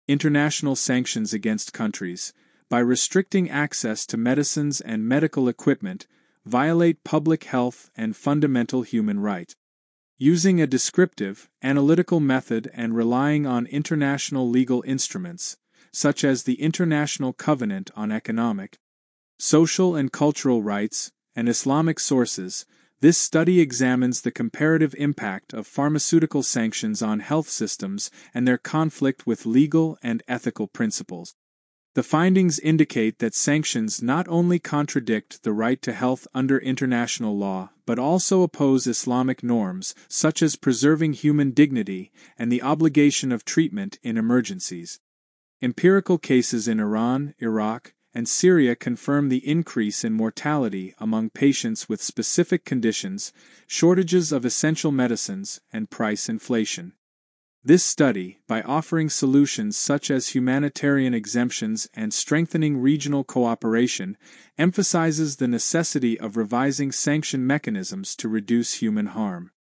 international sanctions against countries, by restricting access to medicines and medical equipment, violate public health and fundamental human rights. Using a descriptive, analytical method and relying on international legal instruments, such as the International Covenant on Economic, Social and Cultural Rights, and Islamic sources, this study examines the comparative impact of pharmaceutical sanctions on health systems and their conflict with legal and ethical principles. The findings indicate that sanctions not only contradict the right to health under international law, but also oppose Islamic norms, such as preserving human dignity and the obligation of treatment in emergencies. Empirical cases in Iran, Iraq, and Syria confirm the increase in mortality among patients with specific conditions, shortages of essential medicines, and price inflation. This study, by offering solutions such as humanitarian exemptions and strengthening regional cooperation, emphasizes the necessity of revising sanction mechanisms to reduce human harm.